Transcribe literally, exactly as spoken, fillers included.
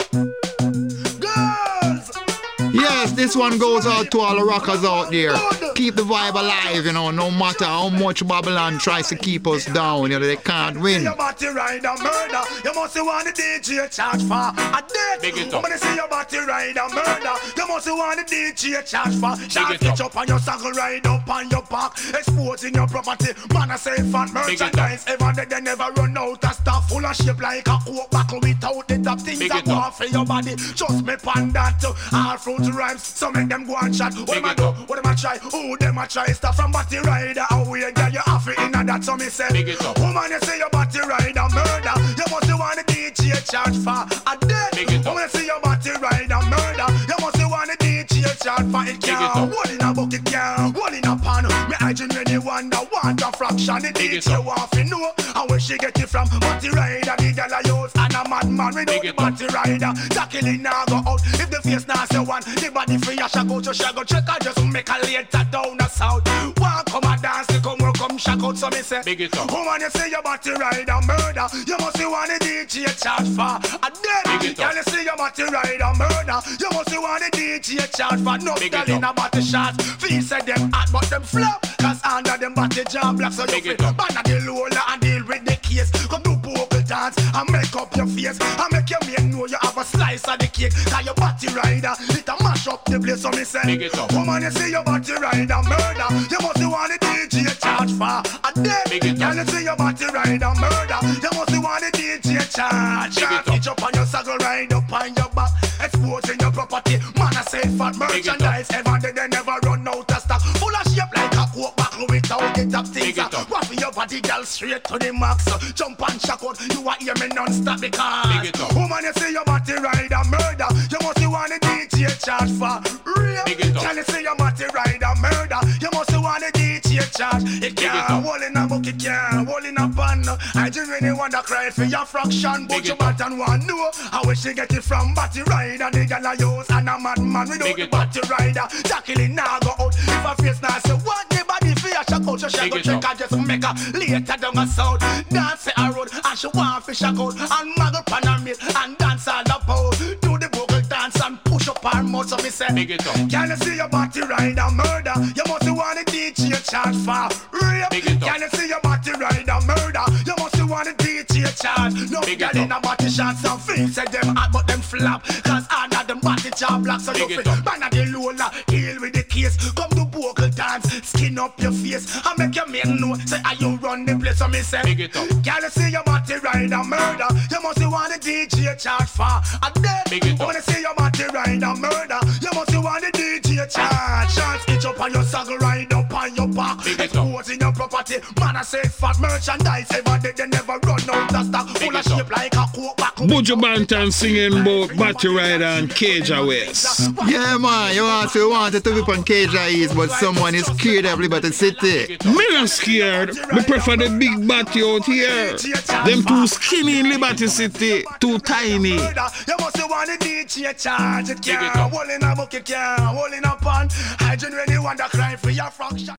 Girls. Yes, this one goes out to all the rockers out there. Keep the vibe alive, you know, no matter how much Babylon tries to keep us down, you know, they can't win. Your body ride a murder. You must want the D J charge for a death. When you see your body ride a murder, you must want the D J charge for. Shot pitch up on your saddle, ride up on your back, exposing your property. Man, I say fan merchandise. Ever they, they never run out of stuff. Full of shape like a coke buckle without the top things that go for your body. Trust me, pan that. All fruit rhymes, so make them go and chat. What am I do? What am I try? Who them I try? Stuff from body rider. How we get you off it in that? So me say, woman, you say your body rider murder. You must want the D J charge for a death. Woman, you say your body rider murder. You must want the D J charge for it. Can't hold in a bucket, can't hold in a pan. Me I genuinely wonder want a fraction. The D J want to know how where she get it from. Body rider, the girl I use and a madman without the body rider. Tackling now go out. If the face now say one, the body free, I shall go to shall go check. I just make a later down the south. One come and dance, they come work, come shack out. So me say, woman, you say your body rider murder. You must want the D J charge for a death. Can you see your body rider murder? You must want the D J charge for no girl in a body shots. Feel say them hot but them flop. Cause under them body jam black. So you fit ban the lola and deal with the case. Come do vocal dance and make up your face. And make your man know you have a slice of the cake. Cause your body rider, it a mash up the place. So me say, woman, you see your body rider murder. You must want the D J charge for a death. Can you see your body rider murder? You must want the D J charge. Pitch up on your saddle, ride up on your back, exposing your property. Man, I say fat merchandise. Ever they, they never run out of stock. Full of shape like a coke buckle without the top things. Wrap your body, girl, straight to the max. Jump and shock out, you are hear me non-stop because woman, you see your body rider murder. You must want the D J charge for real. Can you see your body rider murder? You must want the D J charge. It can't hold in a book, it can't hold in a pan. I just really wanna cry for your fraction, but you button one know how where she get it from. Body rider, the girl I use and a madman without the body rider. Tackling now go out. If a face now say what the body fear, she go to she go check. I just make her later down a sound. Dance a road and she want fish a out and muggle pan her meat and dance all the pole. Do the vocal dance and push up her mouth. So me say, can you see your body rider murder? You must want the D J charge for real. Can you see your body rider murder? You must want the D J charge. No girl in a body shots and feel say them hot but them flap. Cause under them body job black. So you fit man at the lola, deal with the case. Come to vocal dance, skin up your face and make your men know say how you run the place. So me say, can you see your body rider murder? You must want the D J charge for a death. When you see your body rider murder, you must want the D J charge. Chance itch up on your saddle, ride up on your back, exposing your property. Man, I say fat merchandise. Ever they, they never run out of stock. Full of shape like a coke back. Buju Banton singing about Batty Rider and Keja West. Yeah, man, you want to want it to be on Keja East, but someone is scared of Liberty City. Me not scared. Me prefer the big Batty out here. Them too skinny in Liberty City, too tiny. You must want the D J charge. It can't hold in a bucket, can't hold in a pan. I genuinely want to cry for your fraction.